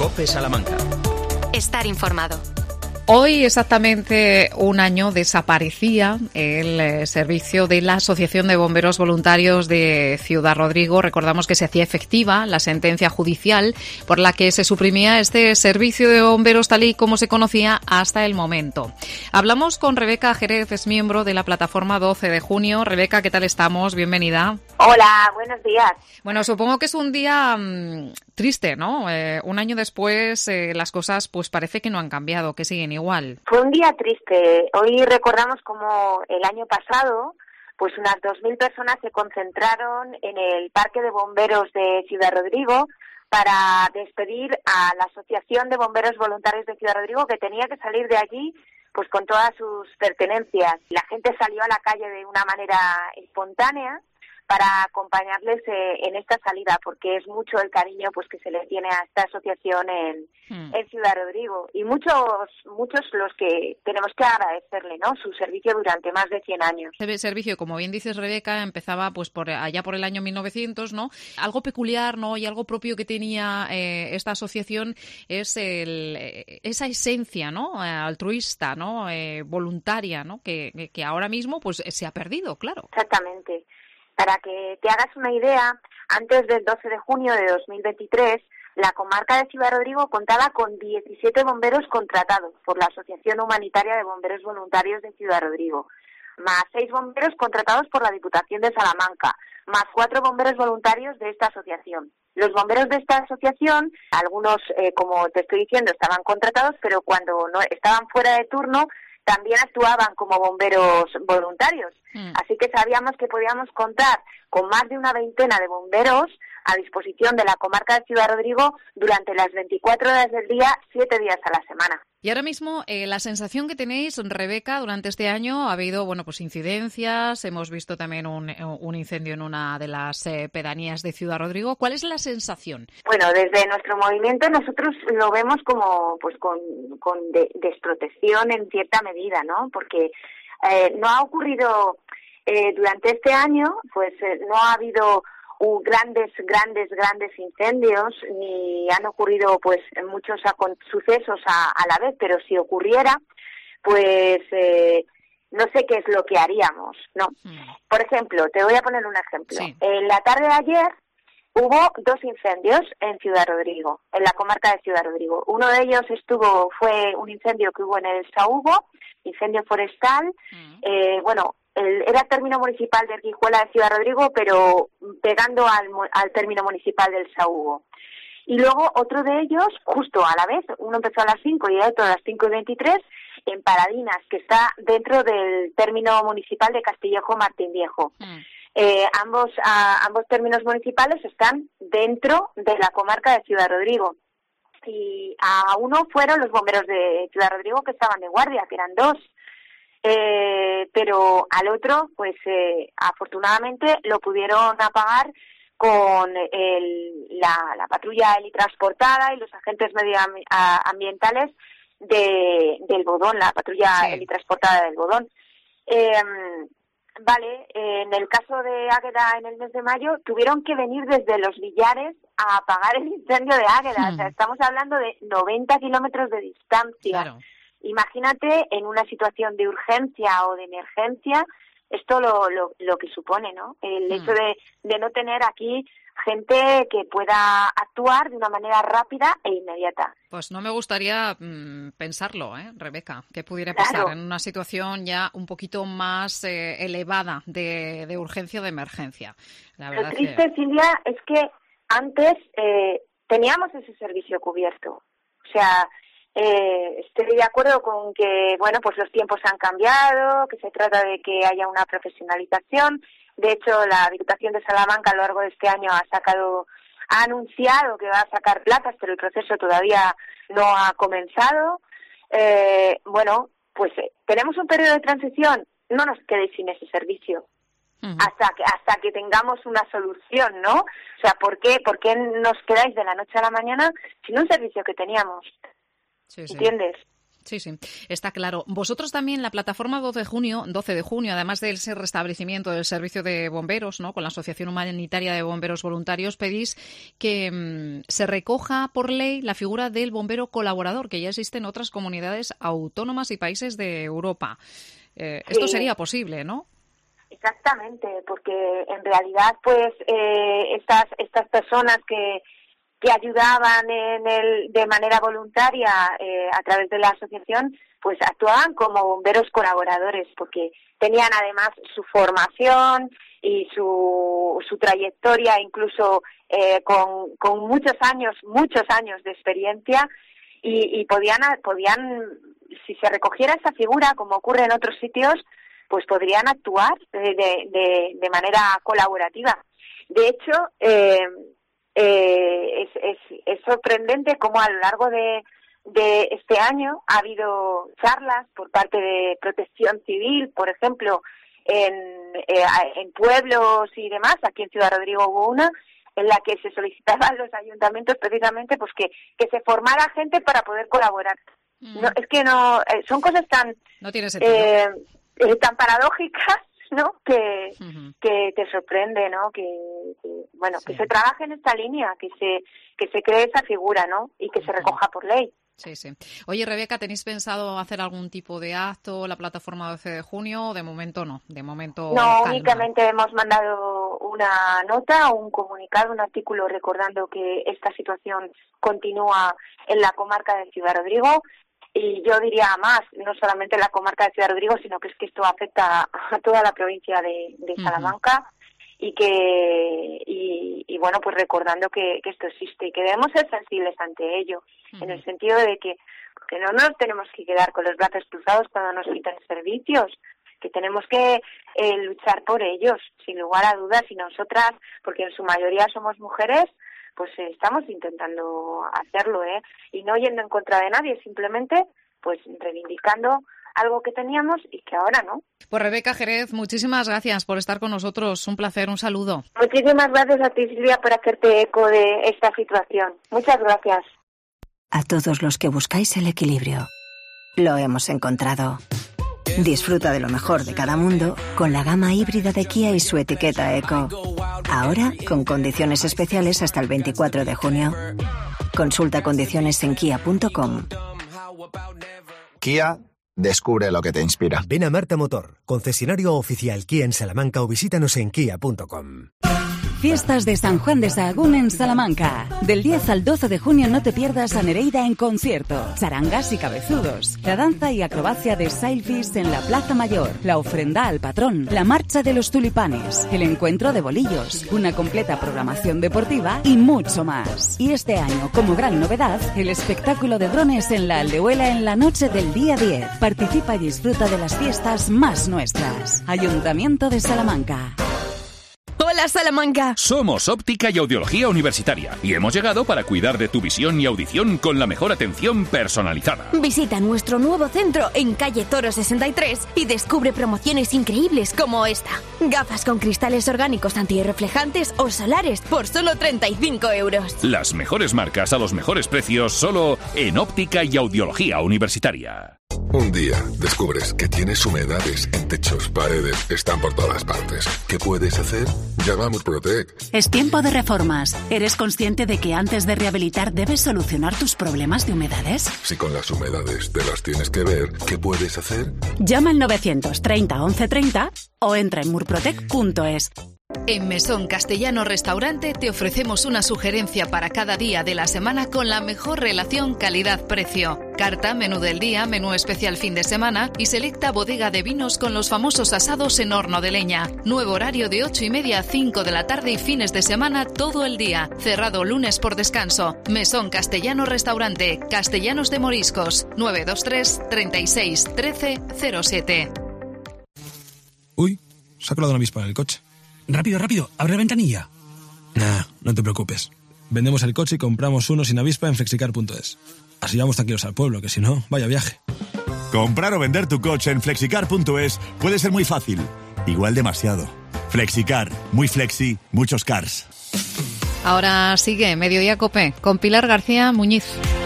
COPE Salamanca. Estar informado. Hoy exactamente un año desaparecía el servicio de la Asociación de Bomberos Voluntarios de Ciudad Rodrigo. Recordamos que se hacía efectiva la sentencia judicial por la que se suprimía este servicio de bomberos tal y como se conocía hasta el momento. Hablamos con Rebeca Jerez, es miembro de la plataforma 12 de junio. Rebeca, ¿qué tal estamos? Bienvenida. Hola, buenos días. Bueno, supongo que es un día triste, ¿no? Un año después las cosas pues parece que no han cambiado, que siguen igual. Fue un día triste. Hoy recordamos como el año pasado, pues unas 2.000 personas se concentraron en el Parque de Bomberos de Ciudad Rodrigo para despedir a la Asociación de Bomberos Voluntarios de Ciudad Rodrigo, que tenía que salir de allí pues con todas sus pertenencias. La gente salió a la calle de una manera espontánea para acompañarles en esta salida, porque es mucho el cariño pues que se le tiene a esta asociación en Ciudad Rodrigo, y muchos los que tenemos que agradecerle, ¿no?, su servicio durante más de 100 años. El servicio, como bien dices, Rebeca, empezaba pues por allá por el año 1900, ¿no? Algo peculiar, ¿no?, y algo propio que tenía esta asociación es esa esencia, ¿no?, altruista, ¿no?, voluntaria, ¿no?, que ahora mismo pues se ha perdido, claro. Exactamente. Para que te hagas una idea, antes del 12 de junio de 2023, la comarca de Ciudad Rodrigo contaba con 17 bomberos contratados por la Asociación Humanitaria de Bomberos Voluntarios de Ciudad Rodrigo, más 6 bomberos contratados por la Diputación de Salamanca, más 4 bomberos voluntarios de esta asociación. Los bomberos de esta asociación, algunos, como te estoy diciendo, estaban contratados, pero cuando no estaban fuera de turno, también actuaban como bomberos voluntarios. Así que sabíamos que podíamos contar con más de una veintena de bomberos a disposición de la comarca de Ciudad Rodrigo durante las 24 horas del día, 7 días a la semana. Y ahora mismo, la sensación que tenéis, Rebeca, durante este año ha habido, bueno, pues incidencias, hemos visto también un incendio en una de las pedanías de Ciudad Rodrigo. ¿Cuál es la sensación? Bueno, desde nuestro movimiento nosotros lo vemos como, pues, con desprotección en cierta medida, ¿no? Porque no ha ocurrido durante este año, pues no ha habido grandes incendios, ni han ocurrido pues muchos sucesos a la vez, pero si ocurriera, pues no sé qué es lo que haríamos, ¿no? Por ejemplo, te voy a poner un ejemplo. Sí. En la tarde de ayer hubo 2 incendios en Ciudad Rodrigo, en la comarca de Ciudad Rodrigo. Uno de ellos fue un incendio que hubo en el Saúgo, incendio forestal. Era término municipal de Erguijuela de Ciudad Rodrigo, pero pegando al término municipal del Saúgo. Y luego otro de ellos, justo a la vez, uno empezó a las 5 y el otro a las 5:23, en Paradinas, que está dentro del término municipal de Castillejo Martín Viejo. Ambos términos municipales están dentro de la comarca de Ciudad Rodrigo. Y a uno fueron los bomberos de Ciudad Rodrigo que estaban de guardia, que eran 2. Pero al otro, pues afortunadamente lo pudieron apagar con la patrulla helitransportada y los agentes medioambientales del Bodón, la patrulla helitransportada del Bodón. En el caso de Águeda en el mes de mayo, tuvieron que venir desde Los Villares a apagar el incendio de Águeda. O sea, estamos hablando de 90 kilómetros de distancia. Claro. Imagínate en una situación de urgencia o de emergencia, esto lo que supone, ¿no? El hecho de no tener aquí gente que pueda actuar de una manera rápida e inmediata. Pues no me gustaría pensarlo, Rebeca, que pudiera pasar en una situación ya un poquito más elevada de urgencia o de emergencia. La verdad Lo triste, Silvia, es que antes teníamos ese servicio cubierto. O sea, estoy de acuerdo con que, bueno, pues los tiempos han cambiado, que se trata de que haya una profesionalización. De hecho, la Diputación de Salamanca a lo largo de este año ha anunciado que va a sacar plazas, pero el proceso todavía no ha comenzado. Tenemos un periodo de transición, no nos quedéis sin ese servicio. Hasta que tengamos una solución, ¿no? O sea, ¿por qué nos quedáis de la noche a la mañana sin un servicio que teníamos? Sí. ¿Entiendes? Sí, está claro. Vosotros también, la plataforma 12 de junio, además del restablecimiento del servicio de bomberos, ¿no?, con la Asociación Humanitaria de Bomberos Voluntarios, pedís que se recoja por ley la figura del bombero colaborador, que ya existe en otras comunidades autónomas y países de Europa. Esto sería posible, ¿no? Exactamente, porque en realidad, pues, estas personas que ayudaban de manera voluntaria a través de la asociación, pues actuaban como bomberos colaboradores, porque tenían además su formación y su trayectoria, incluso con muchos años de experiencia, y podían, si se recogiera esa figura, como ocurre en otros sitios, pues podrían actuar de manera colaborativa. De hecho, es sorprendente cómo a lo largo de este año ha habido charlas por parte de Protección Civil, por ejemplo, en pueblos y demás. Aquí en Ciudad Rodrigo hubo una en la que se solicitaba a los ayuntamientos precisamente pues que se formara gente para poder colaborar. No, es que no son cosas no tiene sentido. Tan paradójicas, ¿no? Que te sorprende, ¿no? Que se trabaje en esta línea, que se cree esa figura, ¿no? Y que se recoja por ley. Sí. Oye, Rebeca, ¿tenéis pensado hacer algún tipo de acto, la plataforma 12 de junio? O de momento no, No, calma. Únicamente hemos mandado una nota, un comunicado, un artículo recordando que esta situación continúa en la comarca de Ciudad Rodrigo. Y yo diría más, no solamente en la comarca de Ciudad Rodrigo, sino que es que esto afecta a toda la provincia de Salamanca, y bueno, pues recordando que esto existe y que debemos ser sensibles ante ello, en el sentido de que no nos tenemos que quedar con los brazos cruzados cuando nos quitan servicios, que tenemos que luchar por ellos, sin lugar a dudas, y nosotras, porque en su mayoría somos mujeres, pues estamos intentando hacerlo, y no yendo en contra de nadie, simplemente pues reivindicando algo que teníamos y que ahora no. Pues Rebeca Jerez, muchísimas gracias por estar con nosotros. Un placer, un saludo. Muchísimas gracias a ti, Silvia, por hacerte eco de esta situación. Muchas gracias. A todos los que buscáis el equilibrio, lo hemos encontrado. Disfruta de lo mejor de cada mundo con la gama híbrida de Kia y su etiqueta Eco. Ahora con condiciones especiales hasta el 24 de junio. Consulta condiciones en kia.com. Kia, descubre lo que te inspira. Ven a Marta Motor, concesionario oficial Kia en Salamanca, o visítanos en kia.com. Fiestas de San Juan de Sahagún en Salamanca. Del 10 al 12 de junio no te pierdas a Nereida en concierto. Charangas y cabezudos. La danza y acrobacia de Sailfish en la Plaza Mayor. La ofrenda al patrón. La marcha de los tulipanes. El encuentro de bolillos. Una completa programación deportiva y mucho más. Y este año, como gran novedad, el espectáculo de drones en la Aldehuela en la noche del día 10. Participa y disfruta de las fiestas más nuestras. Ayuntamiento de Salamanca. ¡Hola, Salamanca! Somos Óptica y Audiología Universitaria y hemos llegado para cuidar de tu visión y audición con la mejor atención personalizada. Visita nuestro nuevo centro en calle Toro 63 y descubre promociones increíbles como esta. Gafas con cristales orgánicos antirreflejantes o solares por solo 35 €. Las mejores marcas a los mejores precios solo en Óptica y Audiología Universitaria. Un día descubres que tienes humedades en techos, paredes, están por todas partes. ¿Qué puedes hacer? Llama a Murprotec. Es tiempo de reformas. ¿Eres consciente de que antes de rehabilitar debes solucionar tus problemas de humedades? Si con las humedades te las tienes que ver, ¿qué puedes hacer? Llama al 930 11 30 o entra en murprotec.es. En Mesón Castellano Restaurante te ofrecemos una sugerencia para cada día de la semana con la mejor relación calidad-precio. Carta, menú del día, menú especial fin de semana y selecta bodega de vinos con los famosos asados en horno de leña. Nuevo horario de 8:30 a 5 de la tarde y fines de semana todo el día. Cerrado lunes por descanso. Mesón Castellano Restaurante, Castellanos de Moriscos, 923 36 13 07. Uy, se ha colado una avispa en el coche. Rápido, rápido, abre la ventanilla. Nah, no te preocupes. Vendemos el coche y compramos uno sin avispa en flexicar.es. Así vamos tranquilos al pueblo, que si no, vaya viaje. Comprar o vender tu coche en flexicar.es puede ser muy fácil. Igual demasiado. Flexicar, muy flexi, muchos cars. Ahora sigue Mediodía COPE con Pilar García Muñiz.